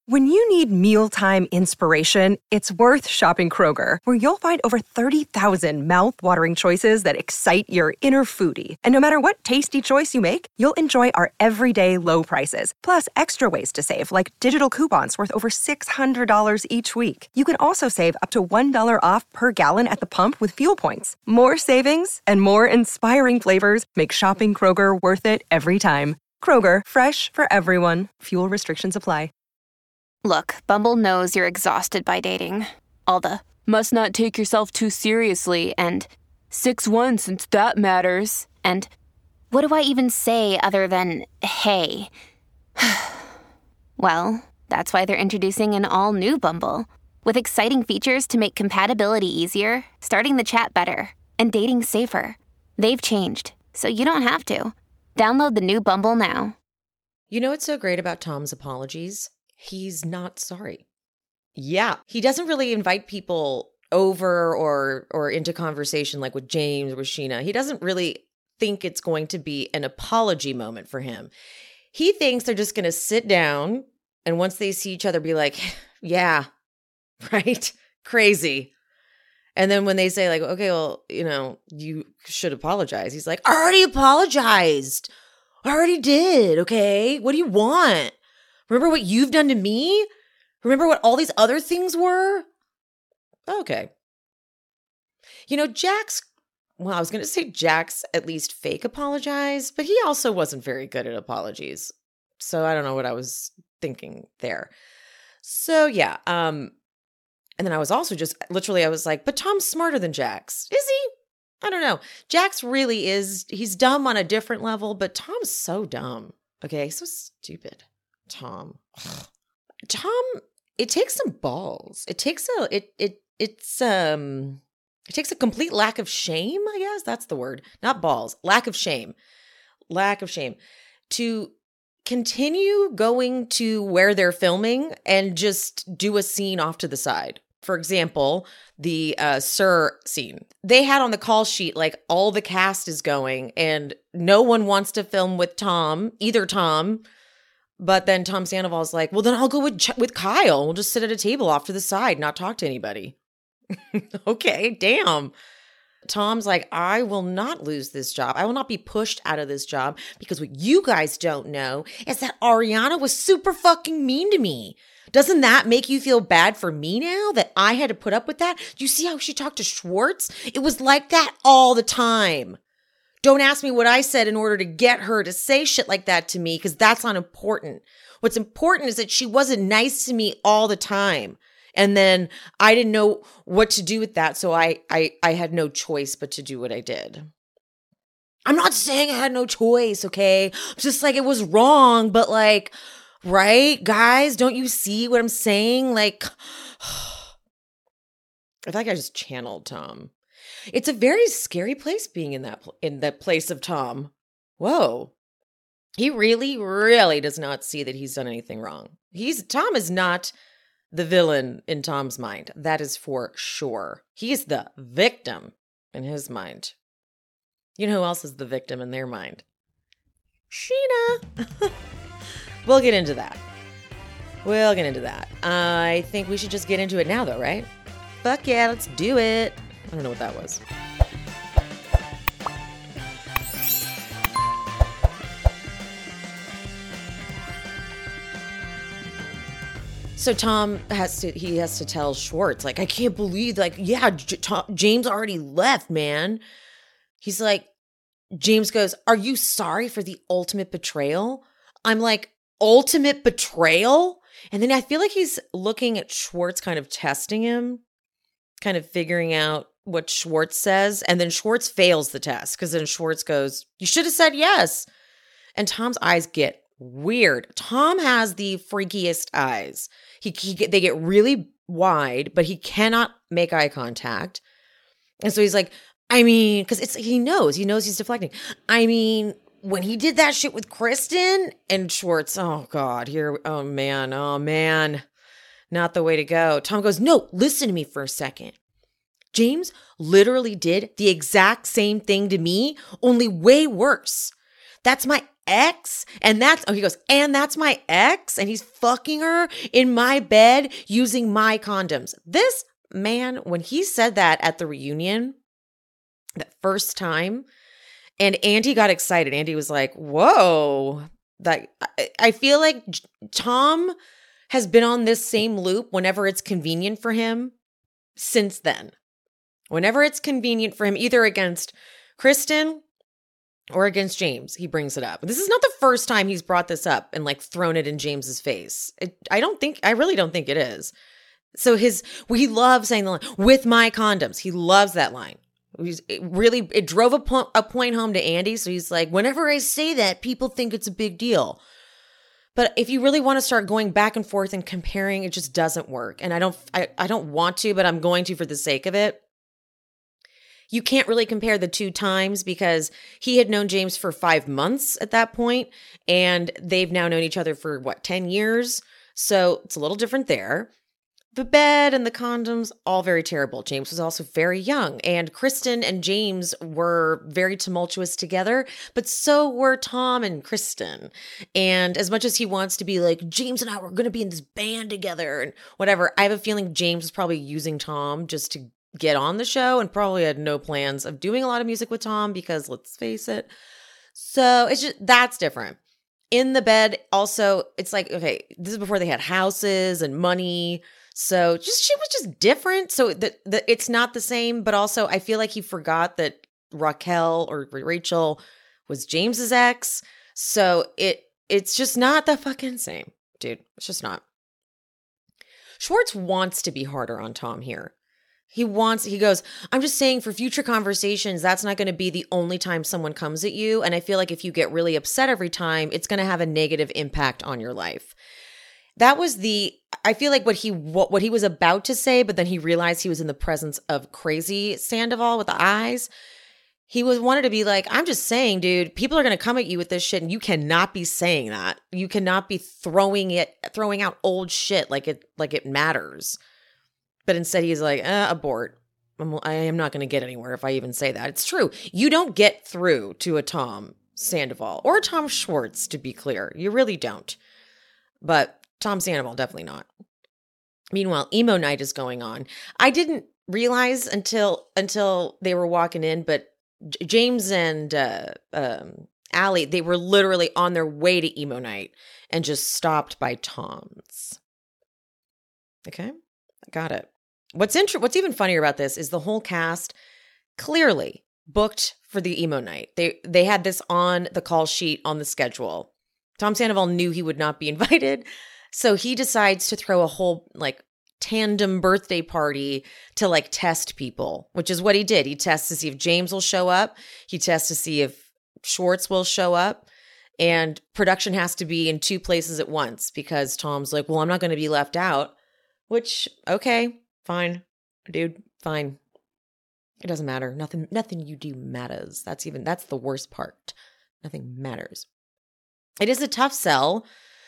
When you need mealtime inspiration, it's worth shopping Kroger, where you'll find over 30,000 mouth-watering choices that excite your inner foodie. And no matter what tasty choice you make, you'll enjoy our everyday low prices, plus extra ways to save, like digital coupons worth over $600 each week. You can also save up to $1 off per gallon at the pump with fuel points. More savings and more inspiring flavors make shopping Kroger worth it every time. Kroger, fresh for everyone. Fuel restrictions apply. Look, Bumble knows you're exhausted by dating. All the, must not take yourself too seriously, and 6'1" since that matters, and what do I even say other than, hey? Well, that's why they're introducing an all-new Bumble, with exciting features to make compatibility easier, starting the chat better, and dating safer. They've changed, so you don't have to. Download the new Bumble now. You know what's so great about Tom's apologies? He's not sorry. Yeah, he doesn't really invite people over or into conversation like with James or with Scheana. He doesn't really think it's going to be an apology moment for him. He thinks they're just going to sit down and once they see each other be like, yeah, right? Crazy. And then when they say like, okay, well, you should apologize. He's like, I already apologized. I already did. Okay. What do you want? Remember what you've done to me? Remember what all these other things were? Okay. Jax, well, I was going to say Jax at least fake apologized, but he also wasn't very good at apologies. So I don't know what I was thinking there. So yeah. And then I was also I was like, but Tom's smarter than Jax. Is he? I don't know. Jax really is. He's dumb on a different level, but Tom's so dumb. Okay. So stupid. Tom, it takes some balls. It takes a complete lack of shame, I guess that's the word. Not balls, lack of shame to continue going to where they're filming and just do a scene off to the side. For example, the Sir scene. They had on the call sheet, like all the cast is going and no one wants to film with either Tom. But then Tom Sandoval's like, well, then I'll go with Kyle. We'll just sit at a table off to the side, not talk to anybody. Okay, damn. Tom's like, I will not lose this job. I will not be pushed out of this job because what you guys don't know is that Ariana was super fucking mean to me. Doesn't that make you feel bad for me now that I had to put up with that? Do you see how she talked to Schwartz? It was like that all the time. Don't ask me what I said in order to get her to say shit like that to me because that's not important. What's important is that she wasn't nice to me all the time. And then I didn't know what to do with that. So I had no choice but to do what I did. I'm not saying I had no choice, okay? Just like it was wrong, but like, right? Guys, don't you see what I'm saying? Like, I feel like I just channeled Tom. It's a very scary place being in that place of Tom. Whoa. He really, really does not see that he's done anything wrong. Tom is not the villain in Tom's mind. That is for sure. He's the victim in his mind. You know who else is the victim in their mind? Scheana. We'll get into that. I think we should just get into it now though, right? Fuck yeah, let's do it. I don't know what that was. So Tom has to tell Schwartz, like, I can't believe, like, yeah, James already left, man. He's like, James goes, are you sorry for the ultimate betrayal? I'm like, ultimate betrayal? And then I feel like he's looking at Schwartz, kind of testing him, kind of figuring out what Schwartz says. And then Schwartz fails the test because then Schwartz goes, you should have said yes. And Tom's eyes get weird. Tom has the freakiest eyes. They get really wide, but he cannot make eye contact. And so he's like, I mean, because he knows he's deflecting. I mean, when he did that shit with Kristen and Schwartz, oh God, oh man, not the way to go. Tom goes, no, listen to me for a second. James literally did the exact same thing to me, only way worse. That's my ex? And he goes, and that's my ex? And he's fucking her in my bed using my condoms. This man, when he said that at the reunion, that first time, and Andy got excited. Andy was like, whoa. I feel like Tom has been on this same loop whenever it's convenient for him since then. Whenever it's convenient for him, either against Kristen or against James, he brings it up. This is not the first time he's brought this up and like thrown it in James's face. I really don't think it is. So he loves saying the line, with my condoms. He loves that line. It drove a point home to Andy. So he's like, whenever I say that, people think it's a big deal. But if you really want to start going back and forth and comparing, it just doesn't work. And I don't want to, but I'm going to for the sake of it. You can't really compare the two times because he had known James for 5 months at that point, and they've now known each other for 10 years. So it's a little different there. The bed and the condoms, all very terrible. James was also very young, and Kristen and James were very tumultuous together, but so were Tom and Kristen. And as much as he wants to be like, James and I were going to be in this band together and whatever, I have a feeling James was probably using Tom just to get on the show and probably had no plans of doing a lot of music with Tom because let's face it. So it's just, that's different. In the bed, also, it's like, okay, this is before they had houses and money. So she was just different. So it's not the same, but also I feel like he forgot that Raquel or Rachel was James's ex. So it's just not the fucking same, dude. It's just not. Schwartz wants to be harder on Tom here. He goes, I'm just saying for future conversations, that's not going to be the only time someone comes at you. And I feel like if you get really upset every time, it's going to have a negative impact on your life. That was I feel like what he was about to say, but then he realized he was in the presence of crazy Sandoval with the eyes. He wanted to be like, I'm just saying, dude, people are going to come at you with this shit and you cannot be saying that. You cannot be throwing out old shit like it matters. But instead he's like, abort. I am not going to get anywhere if I even say that. It's true. You don't get through to a Tom Sandoval or Tom Schwartz, to be clear. You really don't. But Tom Sandoval, definitely not. Meanwhile, emo night is going on. I didn't realize until they were walking in, but James and Allie, they were literally on their way to emo night and just stopped by Tom's. Okay, I got it. What's even funnier about this is the whole cast clearly booked for the emo night. They had this on the call sheet on the schedule. Tom Sandoval knew he would not be invited, so he decides to throw a whole tandem birthday party to test people, which is what he did. He tests to see if James will show up. He tests to see if Schwartz will show up. And production has to be in two places at once because Tom's like, well, I'm not going to be left out, which, okay, fine, dude, fine. It doesn't matter. Nothing you do matters. That's the worst part. Nothing matters. It is a tough sell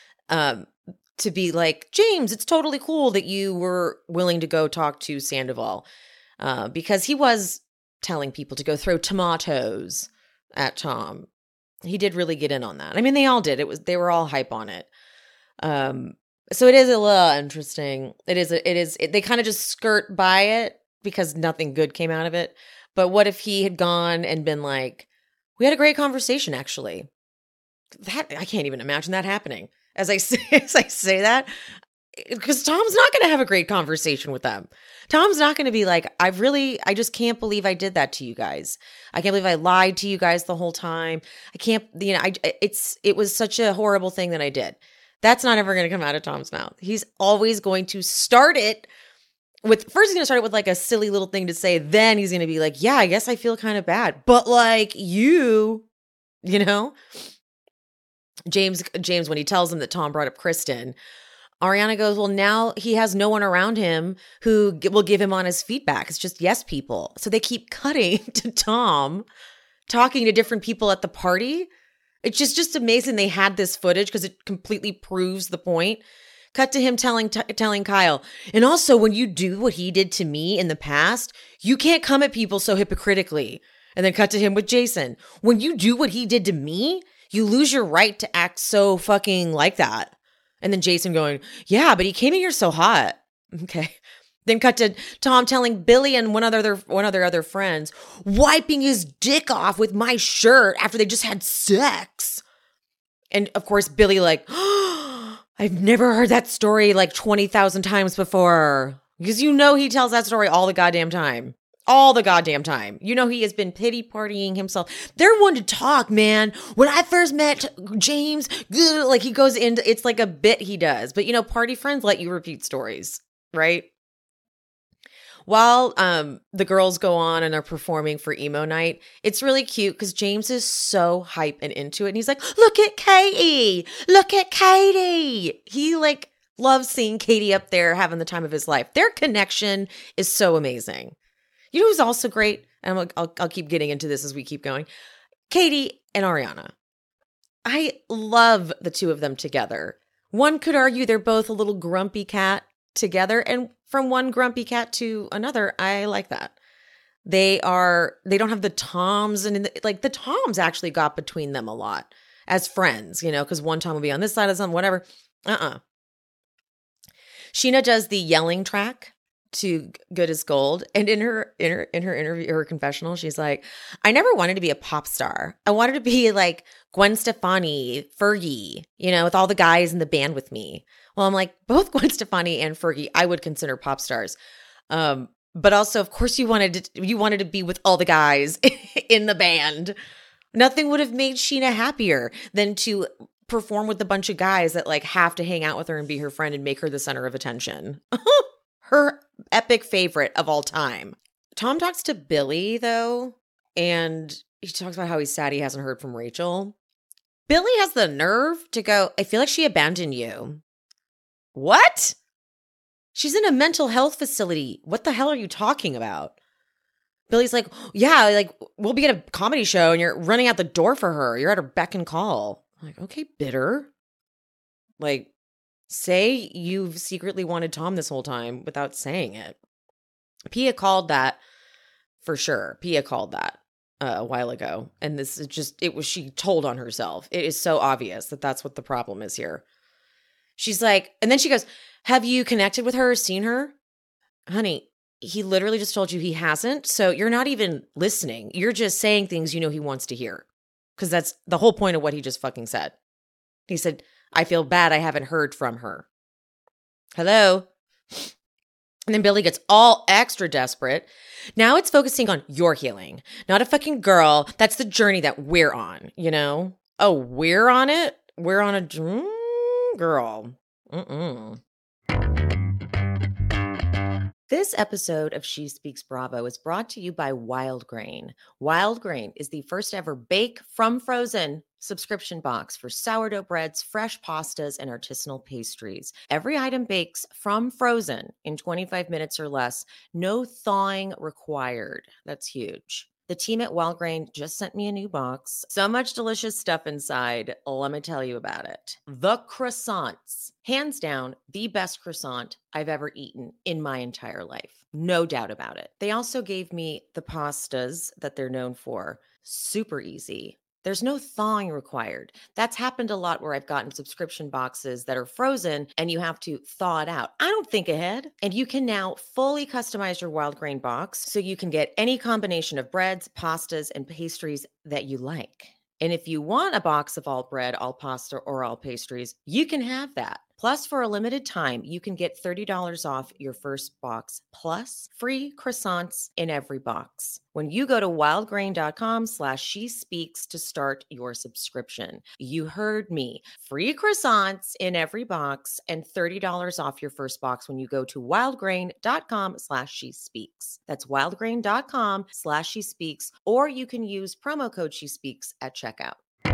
to be like, James, it's totally cool that you were willing to go talk to Sandoval because he was telling people to go throw tomatoes at Tom. He did really get in on that. I mean, they all did. They were all hype on it. So it is a little interesting. They kind of just skirt by it because nothing good came out of it. But what if he had gone and been like, we had a great conversation, actually. That I can't even imagine that happening. As I say that, because Tom's not going to have a great conversation with them. Tom's not going to be like, I just can't believe I did that to you guys. I can't believe I lied to you guys the whole time. I can't, it was such a horrible thing that I did. That's not ever going to come out of Tom's mouth. He's always going to start it with, first he's going to start it with a silly little thing to say. Then he's going to be like, yeah, I guess I feel kind of bad. But James, when he tells him that Tom brought up Kristen, Ariana goes, well, now he has no one around him who will give him honest feedback. It's just yes people. So they keep cutting to Tom talking to different people at the party. It's just amazing they had this footage because it completely proves the point. Cut to him telling Kyle, and also when you do what he did to me in the past, you can't come at people so hypocritically. And then cut to him with Jason. When you do what he did to me, You lose your right to act so fucking like that. And then Jason going, yeah, but he came in here so hot. Okay. Then cut to Tom telling Billy and one of their other friends, wiping his dick off with my shirt after they just had sex. And of course, Billy like, oh, I've never heard that story like 20,000 times before. Because you know he tells that story all the goddamn time. All the goddamn time. You know he has been pity partying himself. They're one to talk, man. When I first met James, like he goes into, it's like a bit he does. But you know, party friends let you repeat stories, right? While the girls go on and are performing for emo night, it's really cute because James is so hype and into it. And he's like, look at Katie. Look at Katie. He like loves seeing Katie up there having the time of his life. Their connection is so amazing. You know who's also great? And I'll keep getting into this as we keep going. Katie and Ariana. I love the two of them together. One could argue they're both a little grumpy cat together, and from one grumpy cat to another, I like that. They don't have the Toms, and like the Toms actually got between them a lot as friends, you know, because one Tom will be on this side of something, whatever. Sheena does the yelling track to Good as Gold, and in her interview, her confessional, she's like, I never wanted to be a pop star. I wanted to be like Gwen Stefani, Fergie, you know, with all the guys in the band with me. Well, I'm like, both Gwen Stefani and Fergie, I would consider pop stars. But also, of course, you wanted to be with all the guys in the band. Nothing would have made Sheena happier than to perform with a bunch of guys that like have to hang out with her and be her friend and make her the center of attention. Her epic favorite of all time. Tom talks to Billy, though, and he talks about how he's sad he hasn't heard from Rachel. Billy has the nerve to go, I feel like she abandoned you. What? She's in a mental health facility. What the hell are you talking about? Billy's like, yeah, like we'll be at a comedy show and you're running out the door for her. You're at her beck and call. I'm like, okay, bitter. Like, say you've secretly wanted Tom this whole time without saying it. Pia called that for sure. Pia called that a while ago. And this is just, she told on herself. It is so obvious that that's what the problem is here. She's like, and then she goes, have you connected with her or seen her? Honey, he literally just told you he hasn't. So you're not even listening. You're just saying things you know he wants to hear. Because that's the whole point of what he just fucking said. He said, I feel bad I haven't heard from her. Hello? And then Billy gets all extra desperate. Now it's focusing on your healing, not a fucking girl. That's the journey that we're on, you know? Oh, we're on it? We're on a girl. This episode of She Speaks Bravo is brought to you by Wild Grain. Wild Grain is the first ever bake from frozen subscription box for sourdough breads, fresh pastas, and artisanal pastries. Every item bakes from frozen in 25 minutes or less. No thawing required. That's huge. The team at Wild Grain just sent me a new box. So much delicious stuff inside. Let me tell you about it. The croissants. Hands down, the best croissant I've ever eaten in my entire life. No doubt about it. They also gave me the pastas that they're known for. Super easy. There's no thawing required. That's happened a lot where I've gotten subscription boxes that are frozen and you have to thaw it out. I don't think ahead. And you can now fully customize your Wild Grain box so you can get any combination of breads, pastas, and pastries that you like. And if you want a box of all bread, all pasta, or all pastries, you can have that. Plus, for a limited time, you can get $30 off your first box, plus free croissants in every box when you go to wildgrain.com/shespeaks to start your subscription. You heard me. Free croissants in every box and $30 off your first box when you go to wildgrain.com/shespeaks. That's wildgrain.com/shespeaks, or you can use promo code shespeaks at checkout.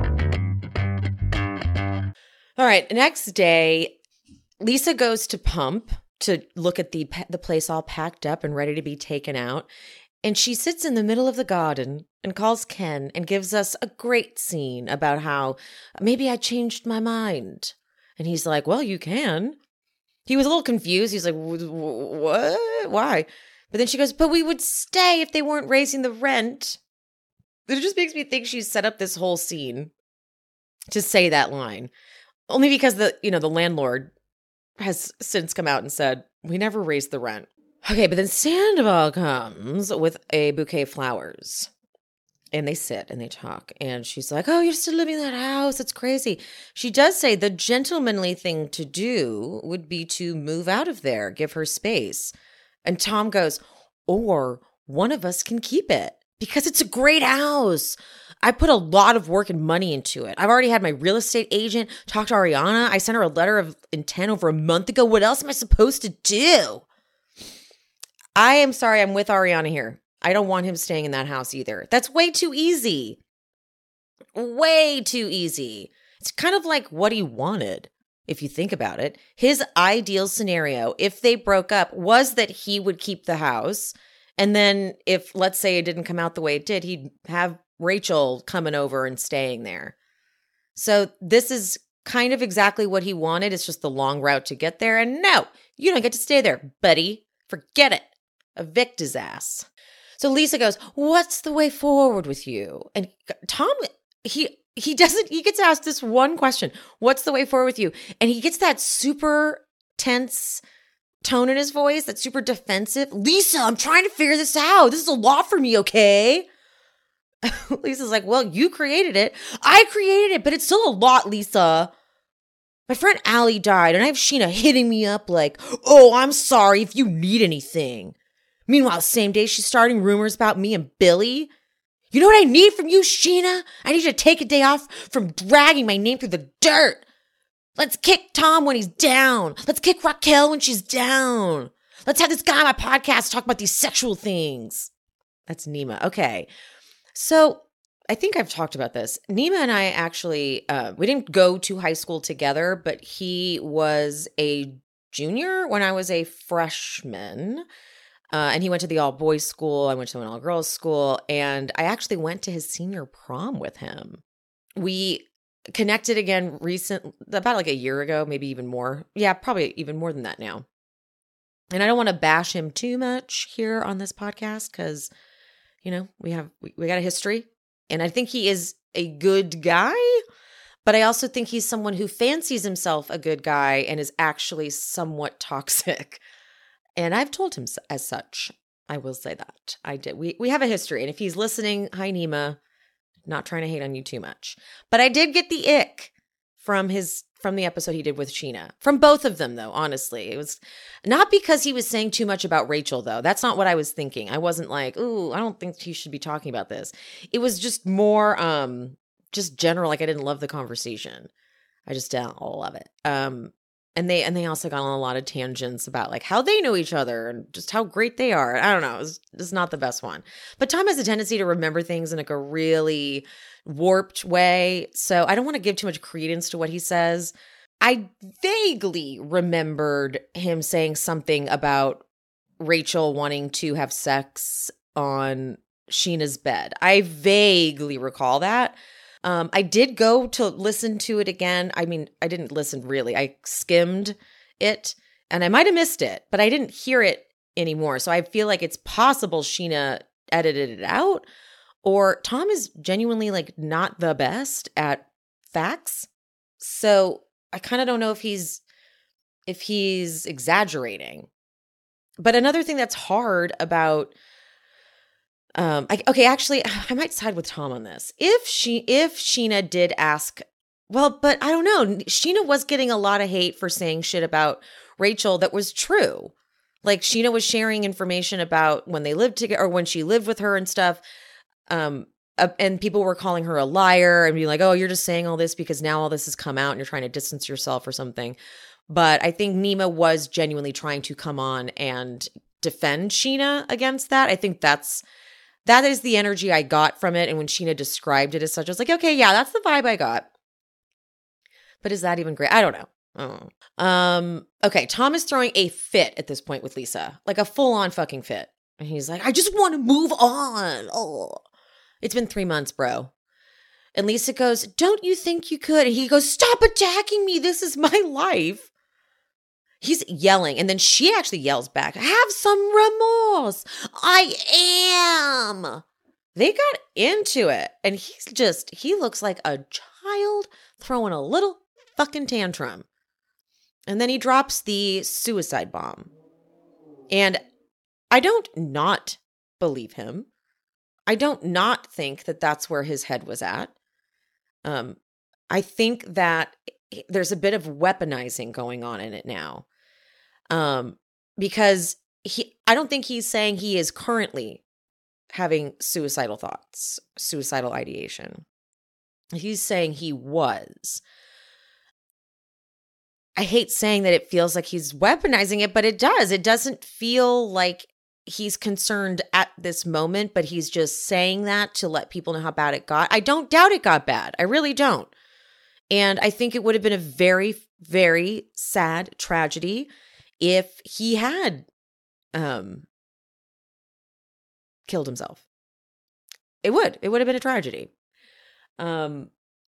All right, next day, Lisa goes to Pump to look at the place all packed up and ready to be taken out. And she sits in the middle of the garden and calls Ken and gives us a great scene about how maybe I changed my mind. And he's like, well, you can. He was a little confused. He's like, what? Why? But then she goes, but we would stay if they weren't raising the rent. It just makes me think she's set up this whole scene to say that line. Only because the landlord has since come out and said, we never raised the rent. Okay, but then Sandoval comes with a bouquet of flowers. And they sit and they talk. And she's like, oh, you're still living in that house. It's crazy. She does say the gentlemanly thing to do would be to move out of there, give her space. And Tom goes, or one of us can keep it because it's a great house. I put a lot of work and money into it. I've already had my real estate agent talk to Ariana. I sent her a letter of intent over a month ago. What else am I supposed to do? I am sorry. I'm with Ariana here. I don't want him staying in that house either. That's way too easy. Way too easy. It's kind of like what he wanted, if you think about it. His ideal scenario, if they broke up, was that he would keep the house. And then if, let's say, it didn't come out the way it did, he'd have Rachel coming over and staying there. So this is kind of exactly what he wanted. It's just the long route to get there. And no, you don't get to stay there, buddy. Forget it. Evict his ass. So Lisa goes, what's the way forward with you? And Tom, he gets asked this one question, what's the way forward with you? And he gets that super tense tone in his voice, that's super defensive. Lisa, I'm trying to figure this out. This is a lot for me, okay? Lisa's like, well, you created it. I created it, but it's still a lot, Lisa. My friend Allie died, and I have Scheana hitting me up like, oh, I'm sorry if you need anything. Meanwhile, same day, she's starting rumors about me and Billy. You know what I need from you, Scheana? I need you to take a day off from dragging my name through the dirt. Let's kick Tom when he's down. Let's kick Raquel when she's down. Let's have this guy on my podcast talk about these sexual things. That's Nima. Okay. So I think I've talked about this. Nima and I actually, we didn't go to high school together, but he was a junior when I was a freshman. And he went to the all-boys school. I went to an all-girls school. And I actually went to his senior prom with him. We connected again about like a year ago, maybe even more. Yeah, probably even more than that now. And I don't want to bash him too much here on this podcast because, we got a history. And I think he is a good guy. But I also think he's someone who fancies himself a good guy and is actually somewhat toxic. And I've told him as such. I will say that. I did. We have a history. And if he's listening, hi, Nima. Not trying to hate on you too much. But I did get the ick from the episode he did with Scheana. From both of them, though, honestly. It was not because he was saying too much about Rachel, though. That's not what I was thinking. I wasn't like, ooh, I don't think he should be talking about this. It was just more just general. Like, I didn't love the conversation. I just didn't love it. And they also got on a lot of tangents about like how they know each other and just how great they are. I don't know. It's not the best one. But Tom has a tendency to remember things in like a really warped way. So I don't want to give too much credence to what he says. I vaguely remembered him saying something about Rachel wanting to have sex on Scheana's bed. I vaguely recall that. I did go to listen to it again. I mean, I didn't listen really. I skimmed it and I might have missed it, but I didn't hear it anymore. So I feel like it's possible Scheana edited it out, or Tom is genuinely like not the best at facts. So I kind of don't know if he's exaggerating. But another thing that's hard about actually, I might side with Tom on this. If Scheana did ask, well, but I don't know. Scheana was getting a lot of hate for saying shit about Rachel that was true. Like Scheana was sharing information about when they lived together or when she lived with her and stuff. And people were calling her a liar and being like, oh, you're just saying all this because now all this has come out and you're trying to distance yourself or something. But I think Nima was genuinely trying to come on and defend Scheana against that. I think that is the energy I got from it. And when Scheana described it as such, I was like, okay, yeah, that's the vibe I got. But is that even great? I don't know. Okay, Tom is throwing a fit at this point with Lisa, like a full-on fucking fit. And he's like, I just want to move on. Oh, it's been 3 months, bro. And Lisa goes, don't you think you could? And he goes, stop attacking me. This is my life. He's yelling, and then she actually yells back, have some remorse. I am. They got into it, and he looks like a child throwing a little fucking tantrum. And then he drops the suicide bomb. And I don't not believe him. I don't not think that that's where his head was at. I think that there's a bit of weaponizing going on in it now. Because I don't think he's saying he is currently having suicidal thoughts, suicidal ideation. He's saying he was. I hate saying that it feels like he's weaponizing it, but it does. It doesn't feel like he's concerned at this moment, but he's just saying that to let people know how bad it got. I don't doubt it got bad. I really don't. And I think it would have been a very, very sad tragedy if he had killed himself. It would have been a tragedy. But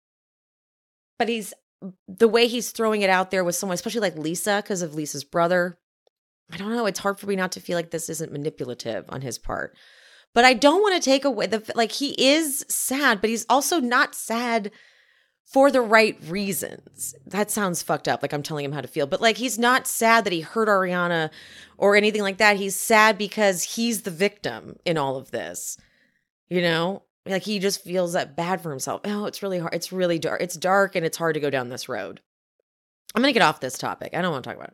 the way he's throwing it out there with someone, especially like Lisa, because of Lisa's brother. I don't know. It's hard for me not to feel like this isn't manipulative on his part. But I don't want to take away he is sad, but he's also not sad for the right reasons. That sounds fucked up, like I'm telling him how to feel. But he's not sad that he hurt Ariana or anything like that. He's sad because he's the victim in all of this. You know? He just feels that bad for himself. Oh, it's really hard. It's really dark. It's dark and it's hard to go down this road. I'm going to get off this topic. I don't want to talk about it.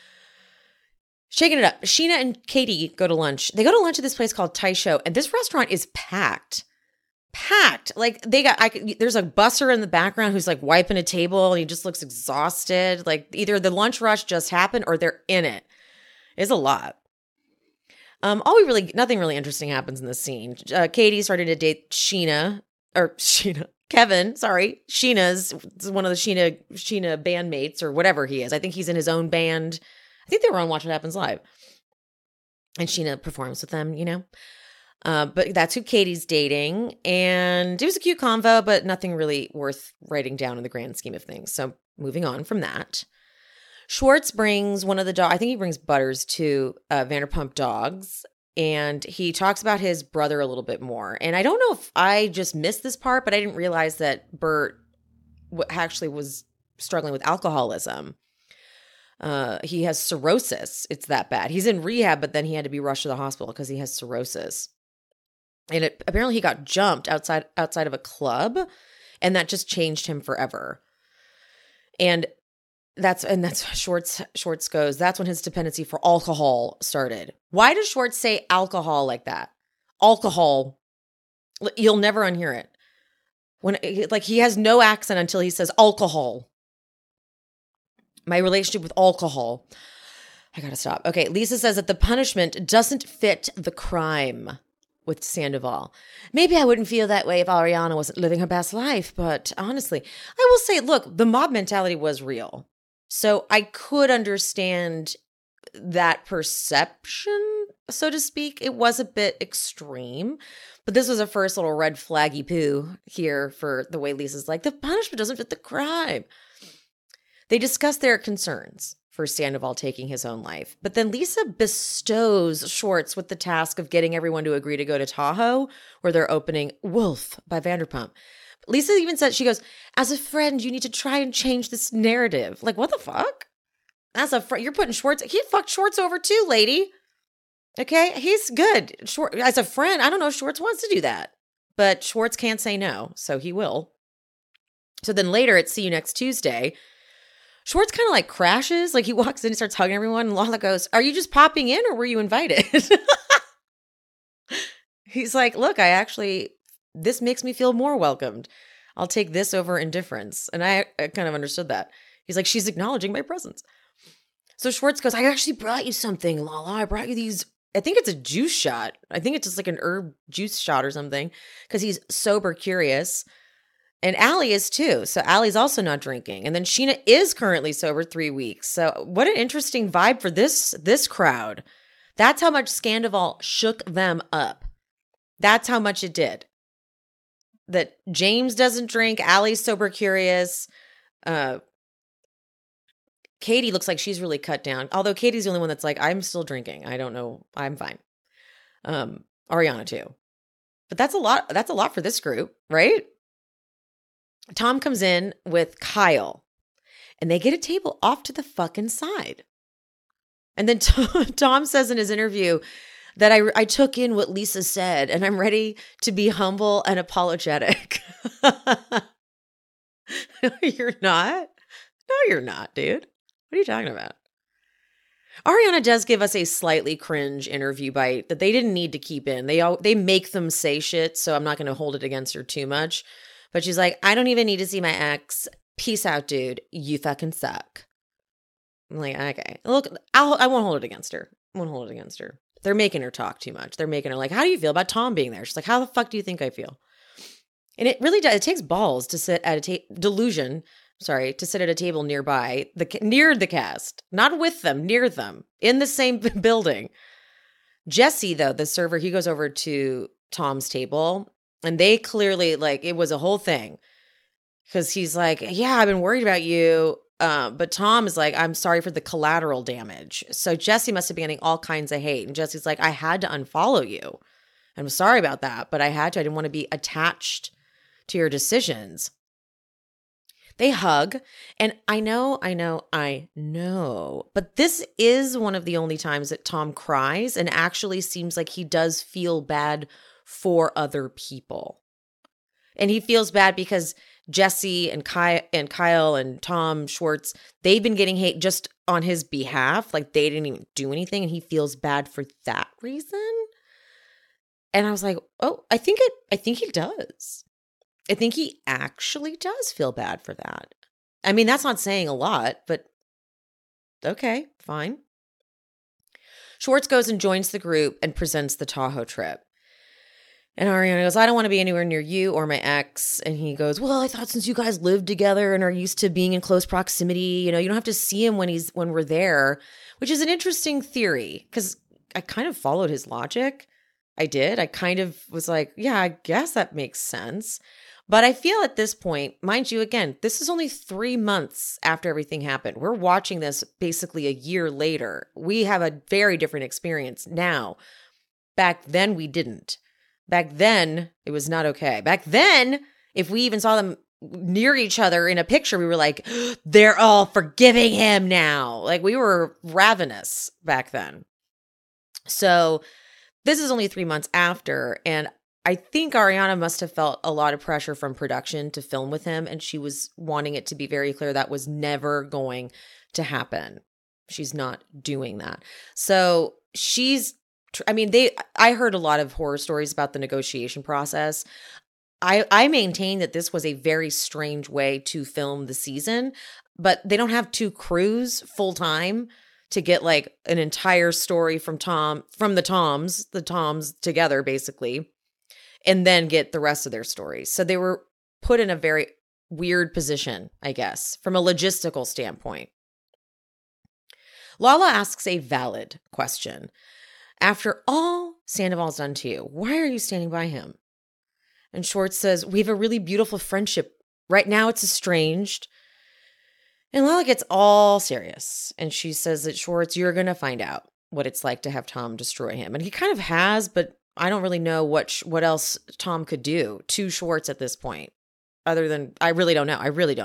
Shaking it up. Sheena and Katie go to lunch. They go to lunch at this place called Taisho, and this restaurant is packed. Packed. There's a busser in the background who's wiping a table and he just looks exhausted. Either the lunch rush just happened or they're in it. It's a lot. Nothing really interesting happens in this scene. Katie started to date Kevin, sorry. Sheena's one of the Sheena bandmates or whatever he is. I think he's in his own band. I think they were on Watch What Happens Live. And Sheena performs with them, but that's who Katie's dating. And it was a cute convo, but nothing really worth writing down in the grand scheme of things. So moving on from that. Schwartz brings one of the dogs. I think he brings Butters to Vanderpump Dogs. And he talks about his brother a little bit more. And I don't know if I just missed this part, but I didn't realize that Bert actually was struggling with alcoholism. He has cirrhosis. It's that bad. He's in rehab, but then he had to be rushed to the hospital because he has cirrhosis. And apparently he got jumped outside of a club, and that just changed him forever. And that's Schwartz goes, that's when his dependency for alcohol started. Why does Schwartz say alcohol like that? Alcohol. You'll never unhear it. When he has no accent until he says alcohol. My relationship with alcohol. I gotta stop. Okay, Lisa says that the punishment doesn't fit the crime with Sandoval. Maybe I wouldn't feel that way if Ariana wasn't living her best life, but honestly, I will say, look, the mob mentality was real. So I could understand that perception, so to speak. It was a bit extreme, but this was a first little red flaggy poo here for the way Lisa's the punishment doesn't fit the crime. They discuss their concerns for Sandoval taking his own life, but then Lisa bestows Schwartz with the task of getting everyone to agree to go to Tahoe, where they're opening Wolf by Vanderpump. Lisa even said, she goes, as a friend, you need to try and change this narrative. What the fuck? As a friend, you're putting Schwartz, he fucked Schwartz over too, lady. Okay, he's good. As a friend, I don't know if Schwartz wants to do that, but Schwartz can't say no, so he will. So then later at See You Next Tuesday, Schwartz kind of crashes. He walks in and starts hugging everyone. And Lala goes, are you just popping in or were you invited? He's like, look, this makes me feel more welcomed. I'll take this over indifference. And I kind of understood that. He's like, she's acknowledging my presence. So Schwartz goes, I actually brought you something, Lala. I brought you these, I think it's a juice shot. I think it's just an herb juice shot or something. Because he's sober curious. And Allie is too. So Allie's also not drinking. And then Sheena is currently sober 3 weeks. So what an interesting vibe for this crowd. That's how much Sandoval shook them up. That's how much it did. That James doesn't drink. Allie's sober curious. Katie looks like she's really cut down. Although Katie's the only one that's I'm still drinking. I don't know. I'm fine. Ariana too. But that's a lot. That's a lot for this group, right? Tom comes in with Kyle, and they get a table off to the fucking side. And then Tom says in his interview that I took in what Lisa said, and I'm ready to be humble and apologetic. You're not? No, you're not, dude. What are you talking about? Ariana does give us a slightly cringe interview bite that they didn't need to keep in. They make them say shit, so I'm not going to hold it against her too much. But she's like, I don't even need to see my ex. Peace out, dude. You fucking suck. I'm like, okay. Look, I won't hold it against her. I won't hold it against her. They're making her talk too much. They're making her like, how do you feel about Tom being there? She's like, how the fuck do you think I feel? And it really does. It takes balls to sit at a to sit at a table nearby, near the cast, not with them, near them, in the same building. Jesse, though, the server, he goes over to Tom's table, and they clearly, like, it was a whole thing. Because he's like, yeah, I've been worried about you. But Tom is like, I'm sorry for the collateral damage. So Jesse must have been getting all kinds of hate. And Jesse's like, I had to unfollow you. I'm sorry about that, but I had to. I didn't want to be attached to your decisions. They hug, and I know, but this is one of the only times that Tom cries and actually seems like he does feel bad for other people. And he feels bad because Jesse and Kyle and Tom Schwartz, they've been getting hate just on his behalf. Like, they didn't even do anything, and he feels bad for that reason. And I was like, oh, I think he does. I think he actually does feel bad for that. I mean, that's not saying a lot, but okay, fine. Schwartz goes and joins the group and presents the Tahoe trip. And Ariana goes, I don't want to be anywhere near you or my ex. And he goes, well, I thought since you guys live together and are used to being in close proximity, you don't have to see him when we're there, which is an interesting theory because I kind of followed his logic. I did. I kind of was like, yeah, I guess that makes sense. But I feel at this point, mind you, again, this is only 3 months after everything happened. We're watching this basically a year later. We have a very different experience now. Back then, we didn't. Back then, it was not okay. Back then, if we even saw them near each other in a picture, we were like, they're all forgiving him now. Like, we were ravenous back then. So this is only 3 months after, and I think Ariana must have felt a lot of pressure from production to film with him, and she was wanting it to be very clear that was never going to happen. She's not doing that. So I heard a lot of horror stories about the negotiation process. I maintain that this was a very strange way to film the season, but they don't have 2 crews full time to get like an entire story from the Toms together basically, and then get the rest of their stories. So they were put in a very weird position, I guess, from a logistical standpoint. Lala asks a valid question. After all Sandoval's done to you, why are you standing by him? And Schwartz says, we have a really beautiful friendship. Right now it's estranged. And Lala gets all serious. And she says that, Schwartz, you're going to find out what it's like to have Tom destroy him. And he kind of has, but I don't really know what else Tom could do to Schwartz at this point. Other than, I really don't know.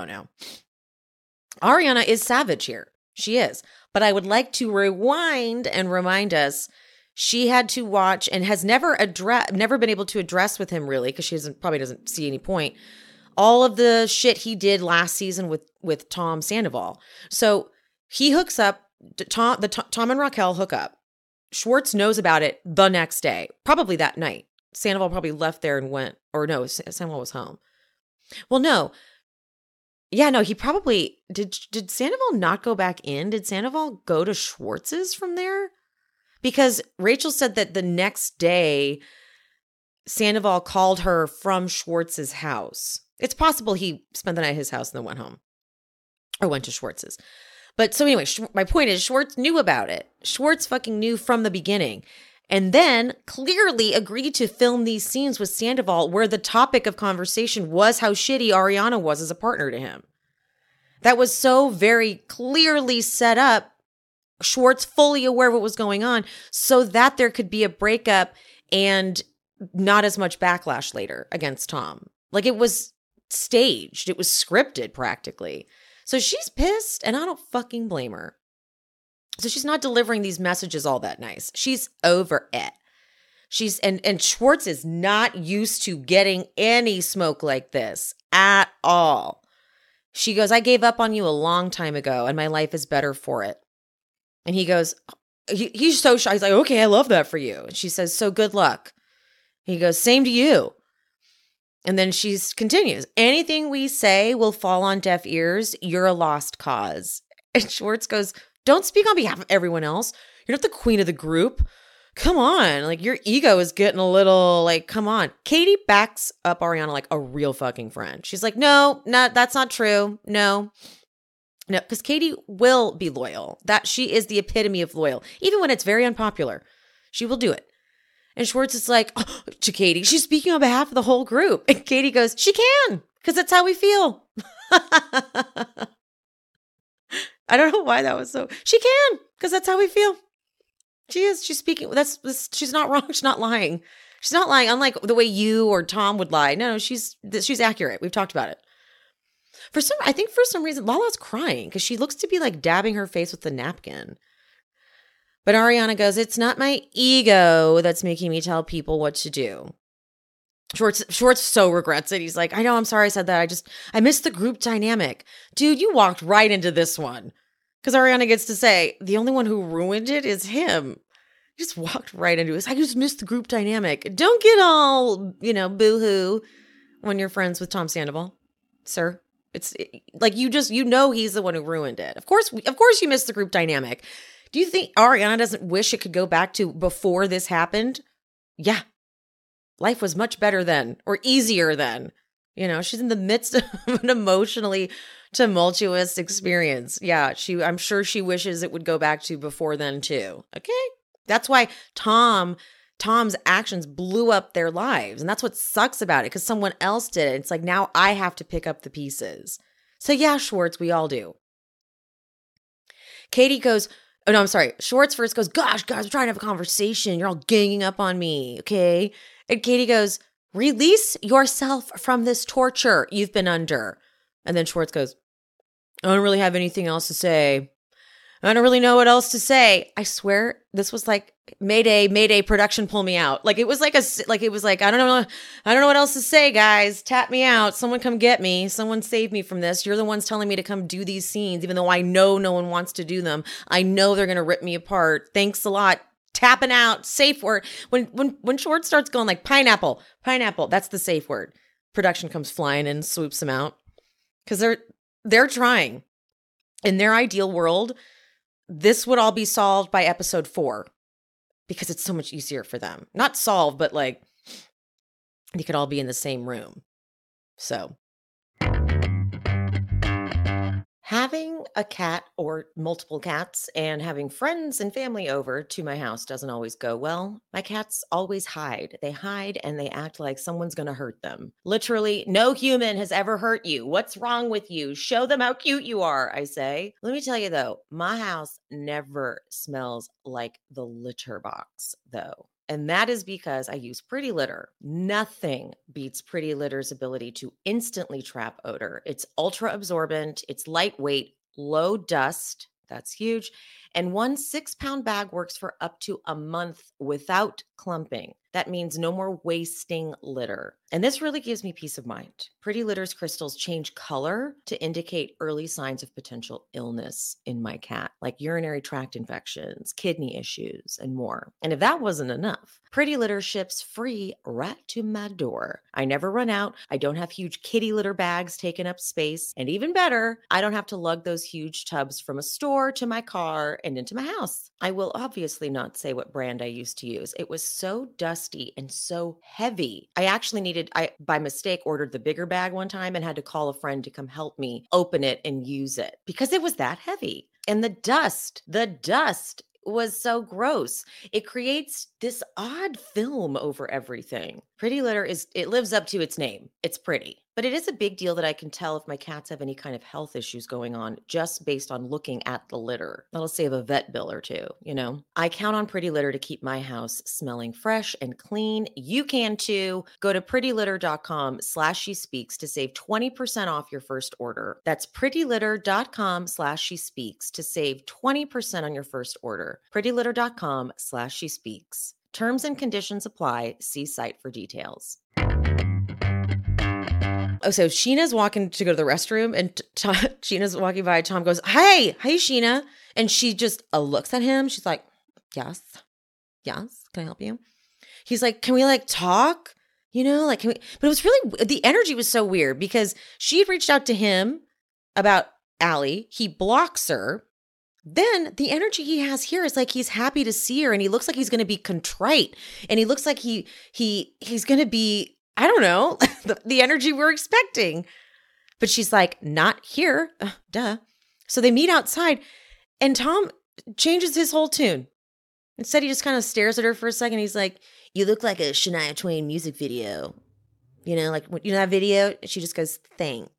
Ariana is savage here. She is. But I would like to rewind and remind us she had to watch and has never been able to address with him really, because she probably doesn't see any point, all of the shit he did last season with Tom Sandoval. So he hooks up, Tom and Raquel hook up. Schwartz knows about it the next day, probably that night. Sandoval probably left there and went, or no, Sandoval was home. Well, no. Yeah, no, he probably, did Sandoval not go back in? Did Sandoval go to Schwartz's from there? Because Rachel said that the next day, Sandoval called her from Schwartz's house. It's possible he spent the night at his house and then went home. Or went to Schwartz's. But so anyway, my point is Schwartz knew about it. Schwartz fucking knew from the beginning. And then clearly agreed to film these scenes with Sandoval where the topic of conversation was how shitty Ariana was as a partner to him. That was so very clearly set up. Schwartz fully aware of what was going on so that there could be a breakup and not as much backlash later against Tom. Like, it was staged. It was scripted practically. So she's pissed, and I don't fucking blame her. So she's not delivering these messages all that nice. She's over it. And Schwartz is not used to getting any smoke like this at all. She goes, I gave up on you a long time ago, and my life is better for it. And he goes, he's so shy. He's like, okay, I love that for you. And she says, so good luck. He goes, same to you. And then she continues, anything we say will fall on deaf ears. You're a lost cause. And Schwartz goes, don't speak on behalf of everyone else. You're not the queen of the group. Come on. Like, your ego is getting a little, like, come on. Katie backs up Ariana like a real fucking friend. She's like, no, that's not true. No, because Katie will be loyal. That she is the epitome of loyal. Even when it's very unpopular, she will do it. And Schwartz is like, oh, to Katie, she's speaking on behalf of the whole group. And Katie goes, she can, because that's how we feel. I don't know why that was so. She can, because that's how we feel. She is. She's speaking. She's not wrong. She's not lying. She's not lying. Unlike the way you or Tom would lie. No, she's accurate. We've talked about it. I think for some reason, Lala's crying because she looks to be like dabbing her face with the napkin. But Ariana goes, it's not my ego that's making me tell people what to do. Schwartz so regrets it. He's like, I know, I'm sorry I said that. I missed the group dynamic. Dude, you walked right into this one. Because Ariana gets to say, the only one who ruined it is him. He just walked right into it. I just missed the group dynamic. Don't get all, boo-hoo when you're friends with Tom Sandoval, sir. It's like he's the one who ruined it. Of course you missed the group dynamic. Do you think Ariana doesn't wish it could go back to before this happened? Yeah. Life was much better then, or easier then. She's in the midst of an emotionally tumultuous experience. Yeah, I'm sure she wishes it would go back to before then too. Okay? That's why Tom's actions blew up their lives. And that's what sucks about it, because someone else did it. It's like, now I have to pick up the pieces. So yeah, Schwartz, we all do. Katie goes, oh no, I'm sorry. Schwartz first goes, gosh, guys, we're trying to have a conversation. You're all ganging up on me, okay? And Katie goes, release yourself from this torture you've been under. And then Schwartz goes, I don't really have anything else to say. I don't really know what else to say. I swear this was like Mayday, production, pull me out. Like it was like I don't know what else to say, guys. Tap me out. Someone come get me. Someone save me from this. You're the ones telling me to come do these scenes, even though I know no one wants to do them. I know they're gonna rip me apart. Thanks a lot. Tapping out, safe word. When Schwartz starts going like pineapple, that's the safe word. Production comes flying in, swoops them out. Because they're trying. In their ideal world, this would all be solved by episode 4. Because it's so much easier for them. Not solved, but like they could all be in the same room. So having a cat or multiple cats and having friends and family over to my house doesn't always go well. My cats always hide. They hide and they act like someone's going to hurt them. Literally, no human has ever hurt you. What's wrong with you? Show them how cute you are, I say. Let me tell you though, my house never smells like the litter box though. And that is because I use Pretty Litter. Nothing beats Pretty Litter's ability to instantly trap odor. It's ultra absorbent, it's lightweight, low dust, that's huge, and one 6-pound bag works for up to a month without clumping. That means no more wasting litter. And this really gives me peace of mind. Pretty Litter's crystals change color to indicate early signs of potential illness in my cat, like urinary tract infections, kidney issues, and more. And if that wasn't enough, Pretty Litter ships free right to my door. I never run out. I don't have huge kitty litter bags taking up space. And even better, I don't have to lug those huge tubs from a store to my car and into my house. I will obviously not say what brand I used to use. It was so dusty and so heavy. I by mistake ordered the bigger bag one time and had to call a friend to come help me open it and use it because it was that heavy. And the dust was so gross. It creates this odd film over everything. Pretty Litter it lives up to its name. It's pretty. But it is a big deal that I can tell if my cats have any kind of health issues going on just based on looking at the litter. That'll save a vet bill or two, you know? I count on Pretty Litter to keep my house smelling fresh and clean. You can too. Go to prettylitter.com/shespeaks to save 20% off your first order. That's prettylitter.com/shespeaks to save 20% on your first order. prettylitter.com/shespeaks. Terms and conditions apply. See site for details. Oh, so Sheena's walking to go to the restroom, and Sheena's walking by. Tom goes, hey, Sheena. And she just looks at him. She's like, yes, can I help you? He's like, can we like talk? You know, like, can we? But it was really, the energy was so weird because she had reached out to him about Allie. He blocks her. Then the energy he has here is like he's happy to see her, and he looks like he's going to be contrite, and he looks like he's going to be, I don't know, the energy we're expecting. But she's like, not here. Duh. So they meet outside, and Tom changes his whole tune. Instead, he just kind of stares at her for a second. He's like, you look like a Shania Twain music video. You know, like, you know that video? She just goes, thanks.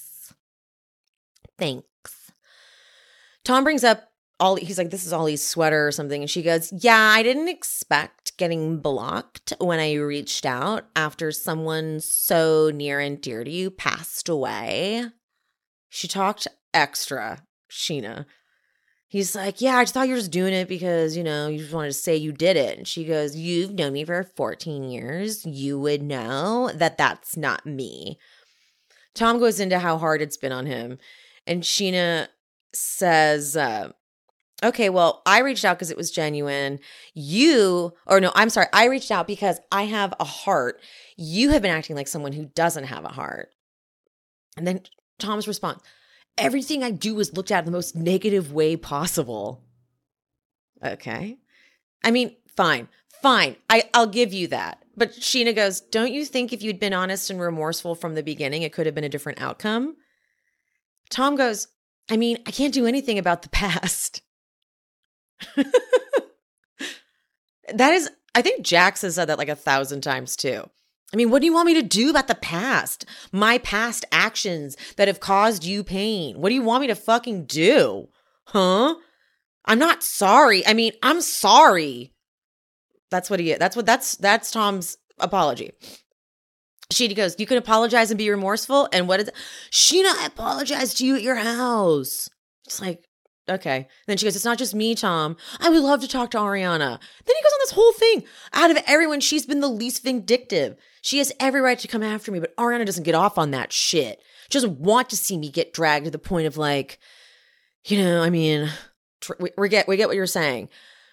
Tom brings up he's like, this is Ollie's sweater or something. And she goes, yeah, I didn't expect getting blocked when I reached out after someone so near and dear to you passed away. She talked extra, Sheena. He's like, yeah, I just thought you were just doing it because, you know, you just wanted to say you did it. And she goes, you've known me for 14 years. You would know that that's not me. Tom goes into how hard it's been on him. And Sheena says, okay, well, I reached out because it was genuine. I reached out because I have a heart. You have been acting like someone who doesn't have a heart. And then Tom's response, everything I do is looked at in the most negative way possible. Okay. I mean, fine. I'll give you that. But Sheena goes, don't you think if you'd been honest and remorseful from the beginning, it could have been a different outcome? Tom goes, I mean, I can't do anything about the past. I think Jax has said that like 1,000 times too. I mean, what do you want me to do about the past? My past actions that have caused you pain. What do you want me to fucking do? Huh? I'm not sorry. I mean, I'm sorry. That's Tom's apology. Sheena goes, you can apologize and be remorseful. And what is it? Sheena, I apologized to you at your house. It's like, okay. Then she goes, it's not just me, Tom. I would love to talk to Ariana. Then he goes on this whole thing. Out of everyone, she's been the least vindictive. She has every right to come after me, but Ariana doesn't get off on that shit. She doesn't want to see me get dragged to the point of like, you know, I mean, we get what you're saying.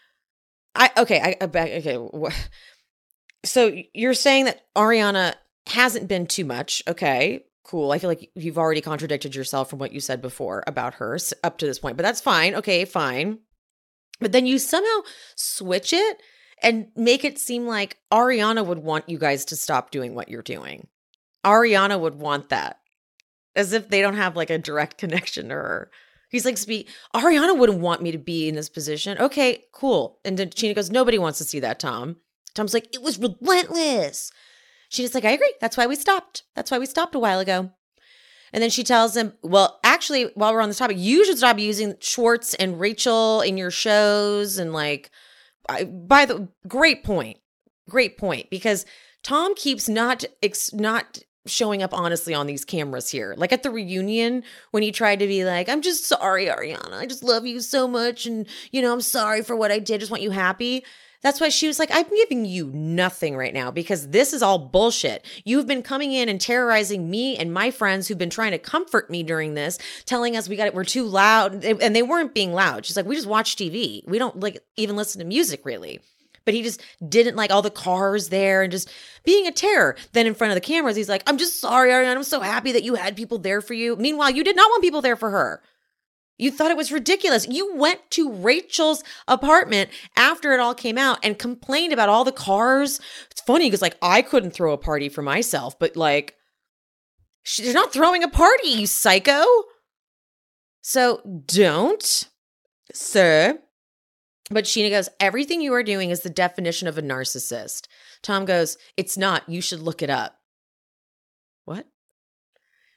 So you're saying that Ariana hasn't been too much. Okay, cool. I feel like you've already contradicted yourself from what you said before about her up to this point, but that's fine. Okay, fine. But then you somehow switch it and make it seem like Ariana would want you guys to stop doing what you're doing. Ariana would want that, as if they don't have like a direct connection to her. He's like, Ariana wouldn't want me to be in this position. Okay, cool. And then Sheena goes, nobody wants to see that, Tom. Tom's like, it was relentless. She's like, I agree. That's why we stopped. A while ago. And then she tells him, well, actually, while we're on this topic, you should stop using Schwartz and Rachel in your shows. And like, great point, because Tom keeps not showing up honestly on these cameras here. Like at the reunion when he tried to be like, I'm just sorry, Ariana. I just love you so much. And, you know, I'm sorry for what I did. Just want you happy. That's why she was like, I'm giving you nothing right now because this is all bullshit. You've been coming in and terrorizing me and my friends who've been trying to comfort me during this, telling us we're too loud. And they weren't being loud. She's like, we just watch TV. We don't like even listen to music really. But he just didn't like all the cars there and just being a terror. Then in front of the cameras, he's like, I'm just sorry, Ariana. I'm so happy that you had people there for you. Meanwhile, you did not want people there for her. You thought it was ridiculous. You went to Rachel's apartment after it all came out and complained about all the cars. It's funny because like I couldn't throw a party for myself, but like she's not throwing a party, you psycho. So don't, sir. But Sheena goes, everything you are doing is the definition of a narcissist. Tom goes, it's not. You should look it up. What?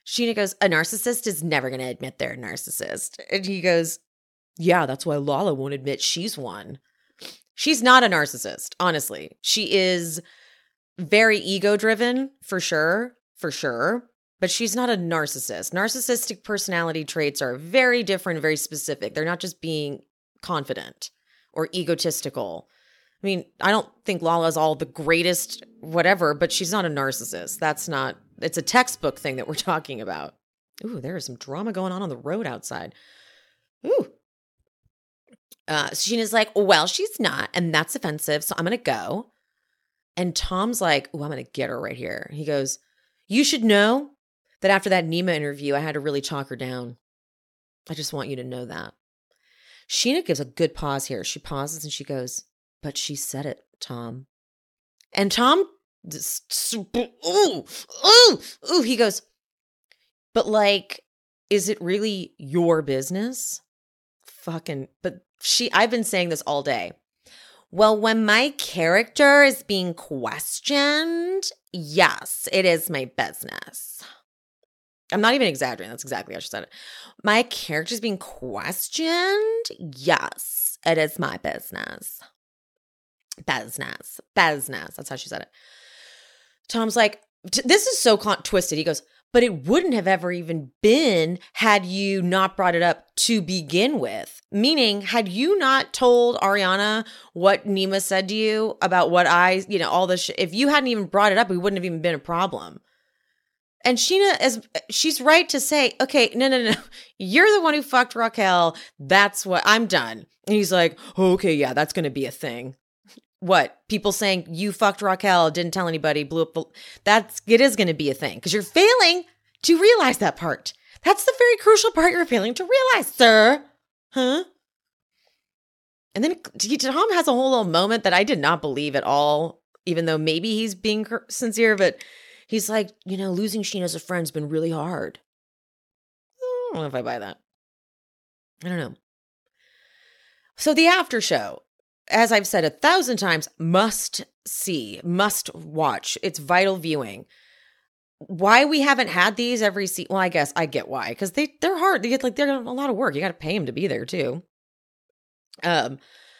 Sheena goes, a narcissist is never going to admit they're a narcissist. And he goes, yeah, that's why Lala won't admit she's one. She's not a narcissist, honestly. She is very ego-driven, for sure, but she's not a narcissist. Narcissistic personality traits are very different, very specific. They're not just being confident or egotistical. I mean, I don't think Lala's all the greatest whatever, but she's not a narcissist. It's a textbook thing that we're talking about. Ooh, there is some drama going on the road outside. Ooh. Sheena's like, well, she's not, and that's offensive, so I'm going to go. And Tom's like, ooh, I'm going to get her right here. He goes, you should know that after that Nema interview, I had to really talk her down. I just want you to know that. Sheena gives a good pause here. She pauses and she goes, but she said it, Tom. And Tom, he goes, but like, is it really your business? I've been saying this all day. Well, when my character is being questioned, yes, it is my business. I'm not even exaggerating. That's exactly how she said it. My character's being questioned, yes, it is my business. Business. That's how she said it. Tom's like, this is so twisted. He goes, but it wouldn't have ever even been had you not brought it up to begin with. Meaning, had you not told Ariana what Nema said to you about what all this shit, if you hadn't even brought it up, it wouldn't have even been a problem. And Sheena, she's right to say, okay, no. You're the one who fucked Raquel. That's what, I'm done. And he's like, oh, okay, yeah, that's going to be a thing. What? People saying you fucked Raquel, didn't tell anybody, blew up it is going to be a thing because you're failing to realize that part. That's the very crucial part you're failing to realize, sir. Huh? And then Tom has a whole little moment that I did not believe at all, even though maybe he's being sincere, but he's like, losing Sheena as a friend's been really hard. I don't know if I buy that. I don't know. So the after show, as I've said 1,000 times, must see, must watch. It's vital viewing. Why we haven't had these every season? Well, I guess I get why, because they're hard. They're a lot of work. You got to pay them to be there too. But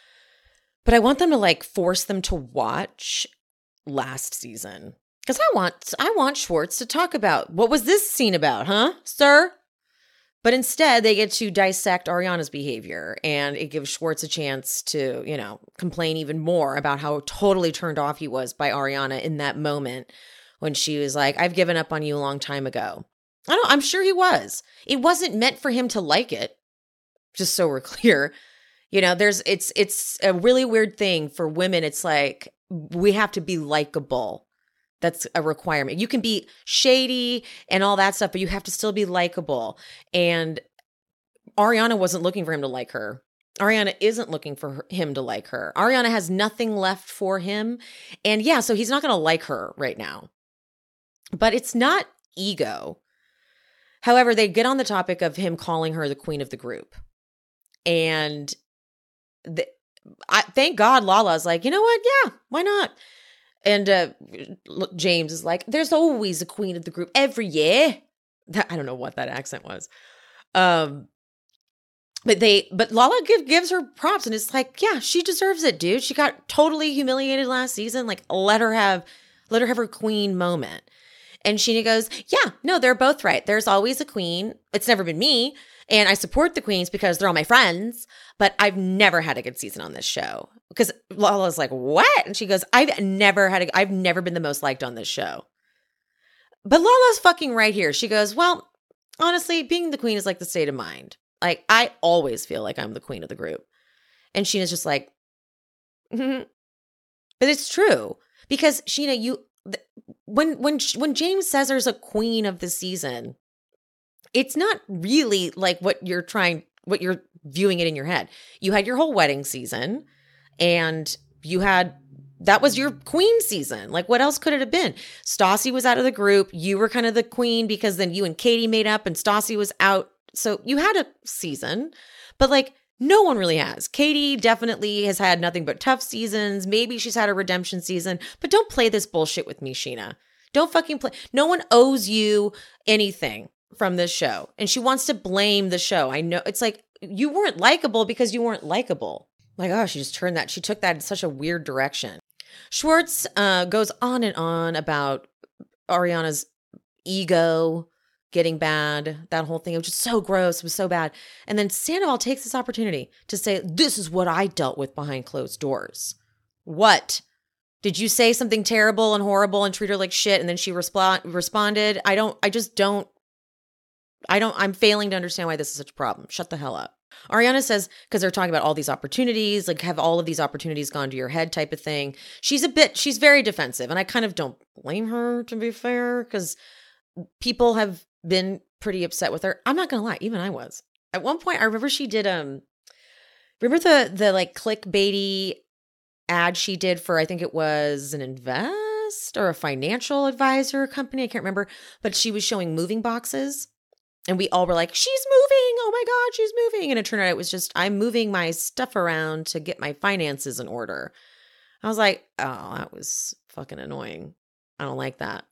I want them to force them to watch last season because I want Schwartz to talk about what was this scene about, huh, sir? But instead, they get to dissect Ariana's behavior, and it gives Schwartz a chance to, complain even more about how totally turned off he was by Ariana in that moment when she was like, I've given up on you a long time ago. I'm sure he was. It wasn't meant for him to like it, just so we're clear. It's a really weird thing for women. It's like, we have to be likable. That's a requirement. You can be shady and all that stuff, but you have to still be likable. And Ariana wasn't looking for him to like her. Ariana isn't looking for him to like her. Ariana has nothing left for him. And yeah, so he's not going to like her right now. But it's not ego. However, they get on the topic of him calling her the queen of the group. And thank God Lala's like, you know what? Yeah, why not? And James is like, there's always a queen of the group every year. I don't know what that accent was. But Lala gives her props, and it's like, yeah, she deserves it, dude. She got totally humiliated last season. Like, let her have her queen moment. And Sheena goes, yeah, no, they're both right. There's always a queen. It's never been me. And I support the queens because they're all my friends, but I've never had a good season on this show. Because Lala's like, what? And she goes, I've never been the most liked on this show. But Lala's fucking right here. She goes, well, honestly, being the queen is like the state of mind. Like, I always feel like I'm the queen of the group. And Sheena's just like, mm-hmm. But it's true. Because Sheena, when James says there's a queen of the season, it's not really like what you're viewing it in your head. You had your whole wedding season, and that was your queen season. Like, what else could it have been? Stassi was out of the group. You were kind of the queen because then you and Katie made up and Stassi was out. So you had a season, but like no one really has. Katie definitely has had nothing but tough seasons. Maybe she's had a redemption season, but don't play this bullshit with me, Sheena. Don't fucking play. No one owes you anything from this show. And she wants to blame the show. I know. It's like, you weren't likable because you weren't likable. Like, oh, she took that in such a weird direction. Schwartz goes on and on about Ariana's ego getting bad, that whole thing. It was just so gross. It was so bad. And then Sandoval takes this opportunity to say, this is what I dealt with behind closed doors. What? Did you say something terrible and horrible and treat her like shit? And then she responded, I'm failing to understand why this is such a problem. Shut the hell up. Ariana says, because they're talking about all these opportunities, like have all of these opportunities gone to your head type of thing. She's very defensive. And I kind of don't blame her, to be fair, because people have been pretty upset with her. I'm not going to lie. Even I was. At one point, I remember she did, remember the like clickbaity ad she did for, I think it was an invest or a financial advisor company. I can't remember, but she was showing moving boxes. And we all were like, she's moving. Oh my God, she's moving. And it turned out it was just, I'm moving my stuff around to get my finances in order. I was like, oh, that was fucking annoying. I don't like that.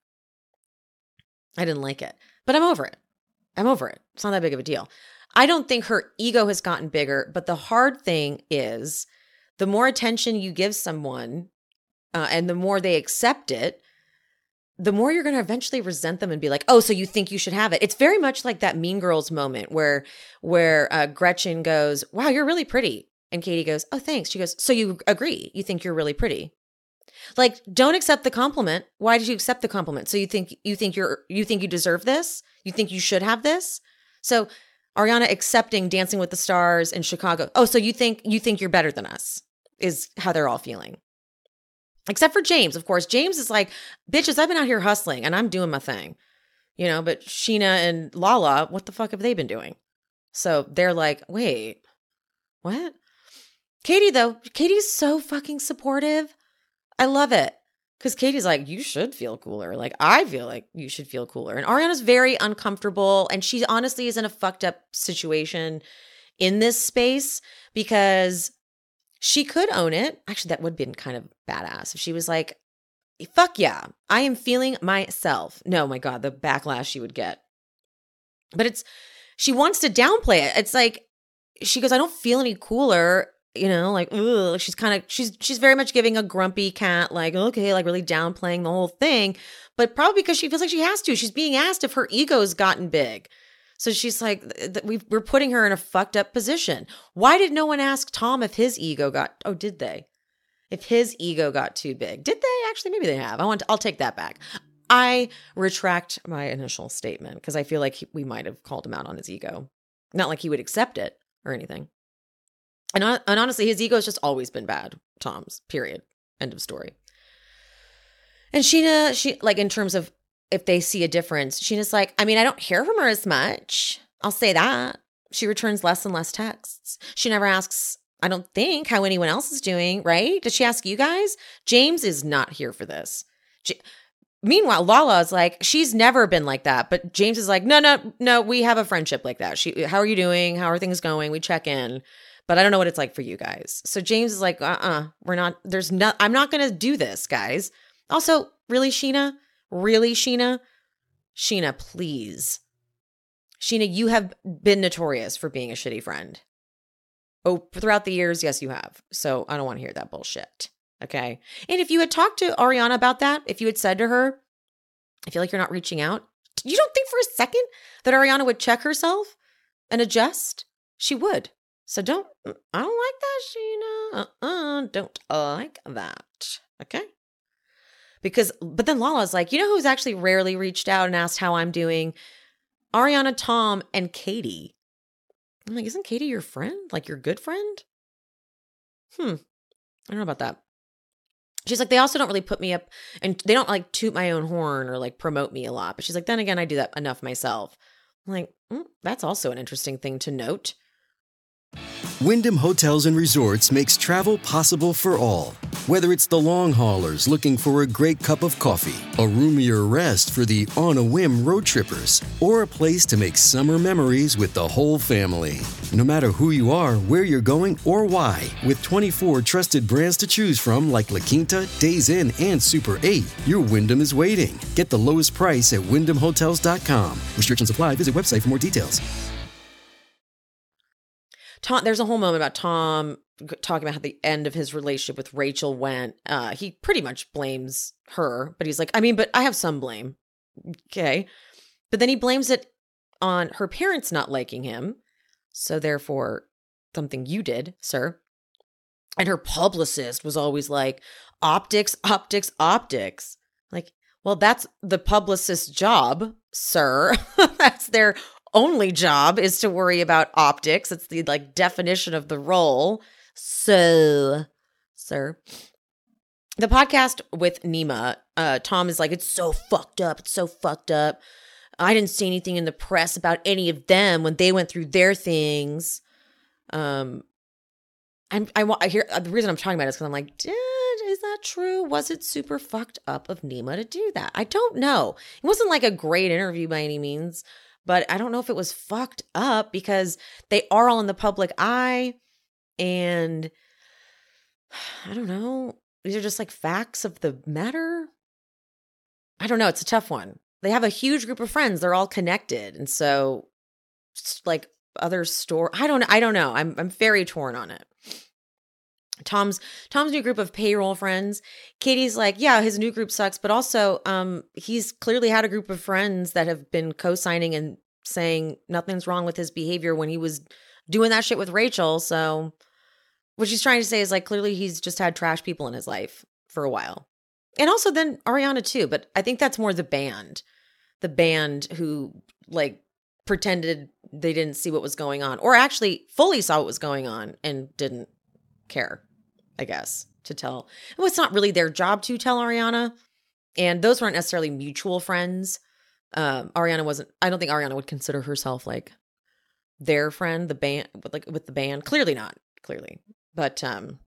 I didn't like it. But I'm over it. It's not that big of a deal. I don't think her ego has gotten bigger. But the hard thing is the more attention you give someone and the more they accept it, the more you're going to eventually resent them and be like, oh, so you think you should have it. It's very much like that Mean Girls moment where Gretchen goes, wow, you're really pretty. And Katie goes, oh, thanks. She goes, so you agree. You think you're really pretty. Like, don't accept the compliment. Why did you accept the compliment? So you think you deserve this? You think you should have this? So Ariana accepting Dancing with the Stars in Chicago. Oh, so you think you're better than us is how they're all feeling. Except for James, of course. James is like, bitches, I've been out here hustling and I'm doing my thing. You know, but Sheena and Lala, what the fuck have they been doing? So they're like, wait, what? Katie, though, Katie's so fucking supportive. I love it. Because Katie's like, you should feel cooler. Like, I feel like you should feel cooler. And Ariana's very uncomfortable. And she honestly is in a fucked up situation in this space because she could own it. Actually, that would have been kind of badass if she was like, fuck yeah, I am feeling myself. No, my God, the backlash she would get. But she wants to downplay it. It's like, she goes, I don't feel any cooler. You know, like, ugh. She's very much giving a grumpy cat, like, okay, like really downplaying the whole thing. But probably because she feels like she has to. She's being asked if her ego's gotten big. So she's like, we're putting her in a fucked up position. Why did no one ask Tom if his ego did they? If his ego got too big. Did they? Actually, maybe they have. I'll take that back. I retract my initial statement because I feel like we might have called him out on his ego. Not like he would accept it or anything. And honestly, his ego has just always been bad. Tom's, period. End of story. And Sheena, she like in terms of if they see a difference, Sheena's like, I mean, I don't hear from her as much. I'll say that. She returns less and less texts. She never asks, I don't think, how anyone else is doing, right? Does she ask you guys? James is not here for this. Meanwhile, Lala is like, she's never been like that. But James is like, no, we have a friendship like that. How are you doing? How are things going? We check in. But I don't know what it's like for you guys. So James is like, I'm not going to do this, guys. Also, really, Sheena? Really, Sheena? Sheena, please. Sheena, you have been notorious for being a shitty friend. Oh, throughout the years, yes, you have. So I don't want to hear that bullshit. Okay? And if you had talked to Ariana about that, if you had said to her, I feel like you're not reaching out, you don't think for a second that Ariana would check herself and adjust? She would. So I don't like that, Sheena. Don't like that. Okay? But then Lala's like, you know who's actually rarely reached out and asked how I'm doing? Ariana, Tom, and Katie. I'm like, isn't Katie your friend? Like your good friend? I don't know about that. She's like, they also don't really put me up and they don't like toot my own horn or like promote me a lot. But she's like, then again, I do that enough myself. I'm like, that's also an interesting thing to note. Wyndham Hotels and Resorts makes travel possible for all. Whether it's the long haulers looking for a great cup of coffee, a roomier rest for the on-a-whim road trippers, or a place to make summer memories with the whole family. No matter who you are, where you're going, or why, with 24 trusted brands to choose from like La Quinta, Days Inn, and Super 8, your Wyndham is waiting. Get the lowest price at WyndhamHotels.com. Restrictions apply. Visit website for more details. There's a whole moment about Tom talking about how the end of his relationship with Rachel went. He pretty much blames her, but he's like, but I have some blame. Okay. But then he blames it on her parents not liking him. So therefore, something you did, sir. And her publicist was always like, optics, optics, optics. Like, well, that's the publicist's job, sir. That's their only job, is to worry about optics. It's the definition of the role. So, sir. The podcast with Nima, Tom is like, it's so fucked up. It's so fucked up. I didn't see anything in the press about any of them when they went through their things. I hear the reason I'm talking about it is because I'm like, is that true? Was it super fucked up of Nima to do that? I don't know. It wasn't like a great interview by any means, but I don't know if it was fucked up because they are all in the public eye, and I don't know. These are just like facts of the matter. I don't know. It's a tough one. They have a huge group of friends. They're all connected, and so like other I don't know. I'm very torn on it. Tom's new group of payroll friends. Katie's like, yeah, his new group sucks, but also he's clearly had a group of friends that have been co-signing and saying nothing's wrong with his behavior when he was doing that shit with Rachel. So what she's trying to say is like, clearly he's just had trash people in his life for a while. And also then Ariana too, but I think that's more the band who like pretended they didn't see what was going on, or actually fully saw what was going on and didn't care, I guess, to tell. Well, it's not really their job to tell Ariana. And those weren't necessarily mutual friends. Ariana wasn't, I don't think Ariana would consider herself like their friend, the band, like with the band. Clearly not, clearly. But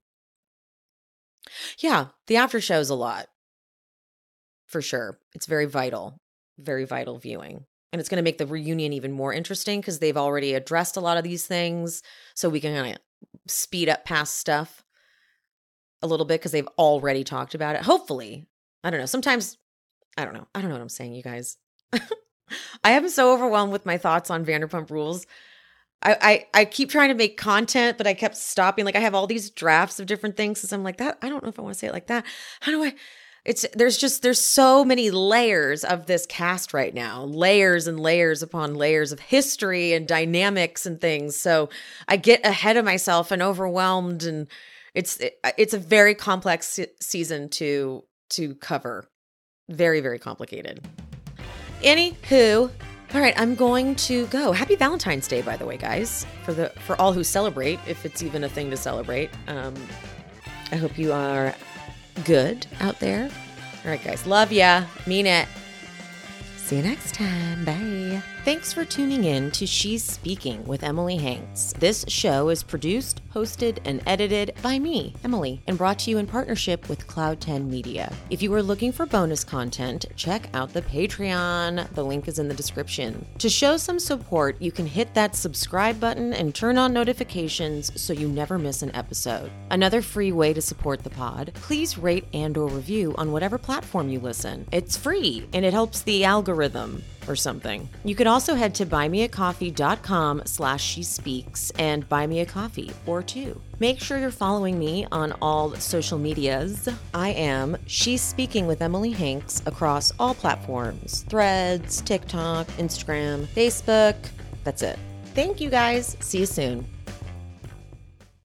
yeah, the after show is a lot, for sure. It's very vital viewing. And it's going to make the reunion even more interesting because they've already addressed a lot of these things. So we can kind of speed up past stuff a little bit because they've already talked about it. Hopefully. I don't know. Sometimes, I don't know. I don't know what I'm saying, you guys. I am so overwhelmed with my thoughts on Vanderpump Rules. I keep trying to make content, but I kept stopping. Like I have all these drafts of different things. So I'm like, that, I don't know if I want to say it like that. How do I... There's so many layers of this cast right now, layers and layers upon layers of history and dynamics and things. So I get ahead of myself and overwhelmed, and it's a very complex season to cover. Very, very complicated. Anywho, all right, I'm going to go. Happy Valentine's Day, by the way, guys, for all who celebrate, if it's even a thing to celebrate. I hope you are good out there. All right, guys. Love ya. Mean it. See you next time. Bye. Thanks for tuning in to She's Speaking with Emily Hanks. This show is produced, hosted, and edited by me, Emily, and brought to you in partnership with Cloud 10 Media. If you are looking for bonus content, check out the Patreon. The link is in the description. To show some support, you can hit that subscribe button and turn on notifications so you never miss an episode. Another free way to support the pod, please rate and/or review on whatever platform you listen. It's free, and it helps the algorithm or something. You could also head to buymeacoffee.com/shespeaks and buy me a coffee or two. Make sure you're following me on all social medias. I am She's Speaking with Emily Hanks across all platforms: Threads, TikTok, Instagram, Facebook. That's it. Thank you guys. See you soon.